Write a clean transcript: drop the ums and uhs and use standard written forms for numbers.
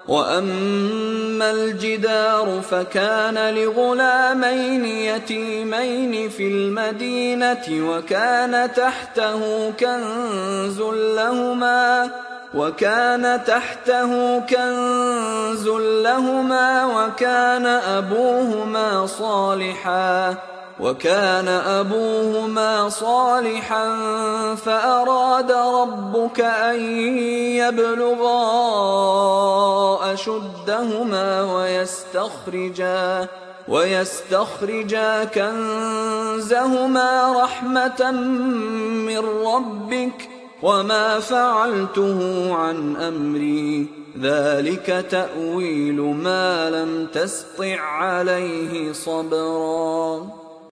وأما الجدار فكان لغلامين يتيمين في المدينة وكان تحته كنز لهما وكان أبوهما صالحا فأراد ربك أن يبلغا أشدهما ويستخرجا كنزهما رحمة من ربك وما فعلته عن أمري ذلك تأويل ما لم تسطع عليه صبرا